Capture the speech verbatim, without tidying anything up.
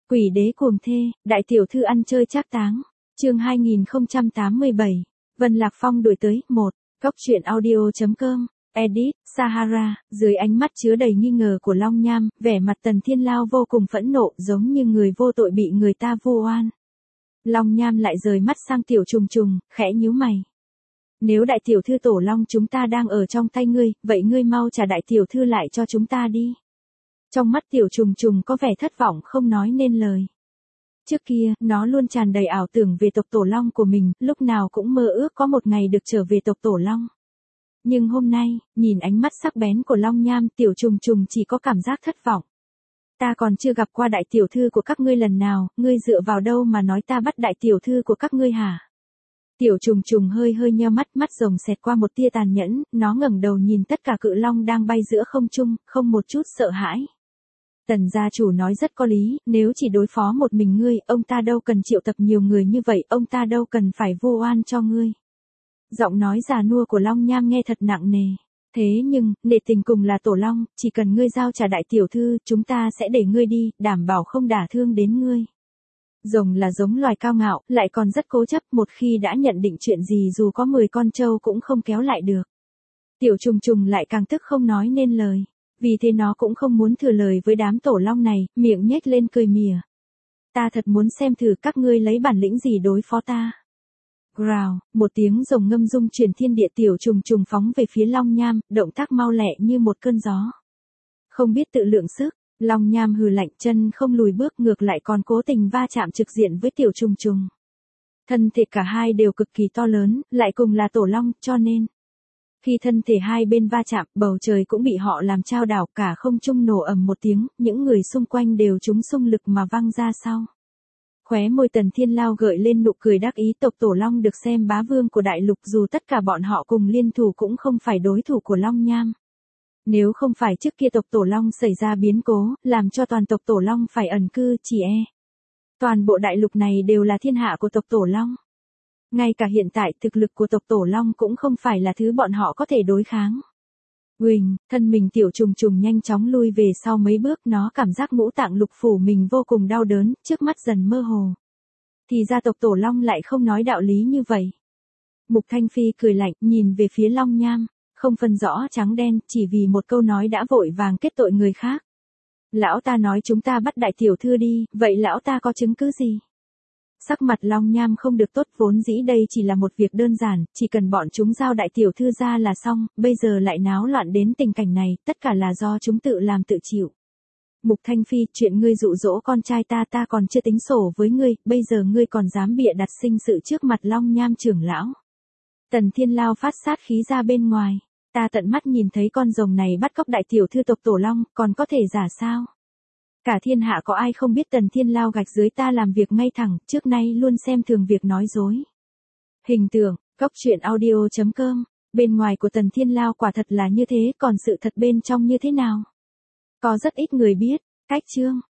Quỷ đế cuồng thê, đại tiểu thư ăn chơi trác táng. Chương hai nghìn không trăm tám mươi bảy. Vân Lạc Phong đuổi tới. một. Góc truyện audio chấm com. Edit, Sahara, dưới ánh mắt chứa đầy nghi ngờ của Long Nham, vẻ mặt Tần Thiên Lao vô cùng phẫn nộ, giống như người vô tội bị người ta vu oan. Long Nham lại rời mắt sang Tiểu Trùng Trùng, khẽ nhíu mày. Nếu đại tiểu thư Tổ Long chúng ta đang ở trong tay ngươi, vậy ngươi mau trả đại tiểu thư lại cho chúng ta đi. Trong mắt Tiểu Trùng Trùng có vẻ thất vọng không nói nên lời. Trước kia, nó luôn tràn đầy ảo tưởng về tộc Tổ Long của mình, lúc nào cũng mơ ước có một ngày được trở về tộc Tổ Long. Nhưng hôm nay, nhìn ánh mắt sắc bén của Long Nham, Tiểu Trùng Trùng chỉ có cảm giác thất vọng. Ta còn chưa gặp qua đại tiểu thư của các ngươi lần nào, ngươi dựa vào đâu mà nói ta bắt đại tiểu thư của các ngươi hả? Tiểu Trùng Trùng hơi hơi nheo mắt, mắt rồng xẹt qua một tia tàn nhẫn, nó ngẩng đầu nhìn tất cả cự long đang bay giữa không trung, không một chút sợ hãi. Tần gia chủ nói rất có lý, nếu chỉ đối phó một mình ngươi, ông ta đâu cần triệu tập nhiều người như vậy, ông ta đâu cần phải vu oan cho ngươi. Giọng nói già nua của Long Nham nghe thật nặng nề. Thế nhưng, nể tình cùng là Tổ Long, chỉ cần ngươi giao trả đại tiểu thư, chúng ta sẽ để ngươi đi, đảm bảo không đả thương đến ngươi. Rồng là giống loài cao ngạo, lại còn rất cố chấp, một khi đã nhận định chuyện gì dù có mười con trâu cũng không kéo lại được. Tiểu Trùng Trùng lại càng tức không nói nên lời. Vì thế nó cũng không muốn thừa lời với đám Tổ Long này, miệng nhếch lên cười mỉa. Ta thật muốn xem thử các ngươi lấy bản lĩnh gì đối phó ta. Growl, một tiếng rồng ngâm rung truyền thiên địa. Tiểu Trùng Trùng phóng về phía Long Nham, động tác mau lẹ như một cơn gió. Không biết tự lượng sức, Long Nham hừ lạnh, chân không lùi bước, ngược lại còn cố tình va chạm trực diện với Tiểu Trùng Trùng. Thân thể cả hai đều cực kỳ to lớn, lại cùng là Tổ Long, cho nên khi thân thể hai bên va chạm, bầu trời cũng bị họ làm chao đảo, cả không trung nổ ầm một tiếng, những người xung quanh đều trúng xung lực mà văng ra sau. Khóe môi Tần Thiên Lao gợi lên nụ cười đắc ý, tộc Tổ Long được xem bá vương của đại lục, dù tất cả bọn họ cùng liên thủ cũng không phải đối thủ của Long Nham. Nếu không phải trước kia tộc Tổ Long xảy ra biến cố, làm cho toàn tộc Tổ Long phải ẩn cư, chỉ e toàn bộ đại lục này đều là thiên hạ của tộc Tổ Long. Ngay cả hiện tại, thực lực của tộc Tổ Long cũng không phải là thứ bọn họ có thể đối kháng. Uỳnh, thân mình Tiểu Trùng Trùng nhanh chóng lui về sau mấy bước, nó cảm giác ngũ tạng lục phủ mình vô cùng đau đớn, trước mắt dần mơ hồ. Thì ra tộc Tổ Long lại không nói đạo lý như vậy. Mục Thanh Phi cười lạnh, nhìn về phía Long Nham, không phân rõ trắng đen, chỉ vì một câu nói đã vội vàng kết tội người khác. Lão ta nói chúng ta bắt đại tiểu thư đi, vậy lão ta có chứng cứ gì? Sắc mặt Long Nham không được tốt, vốn dĩ đây chỉ là một việc đơn giản, chỉ cần bọn chúng giao đại tiểu thư ra là xong, bây giờ lại náo loạn đến tình cảnh này, tất cả là do chúng tự làm tự chịu. Mục Thanh Phi, chuyện ngươi dụ dỗ con trai ta ta còn chưa tính sổ với ngươi, bây giờ ngươi còn dám bịa đặt sinh sự trước mặt Long Nham trưởng lão. Tần Thiên Lao phát sát khí ra bên ngoài, ta tận mắt nhìn thấy con rồng này bắt cóc đại tiểu thư tộc Tổ Long, còn có thể giả sao? Cả thiên hạ có ai không biết Tần Thiên Lao gạch dưới ta làm việc ngay thẳng, trước nay luôn xem thường việc nói dối. Hình tượng, góc truyện audio chấm com, bên ngoài của Tần Thiên Lao quả thật là như thế, còn sự thật bên trong như thế nào? Có rất ít người biết. Cách chương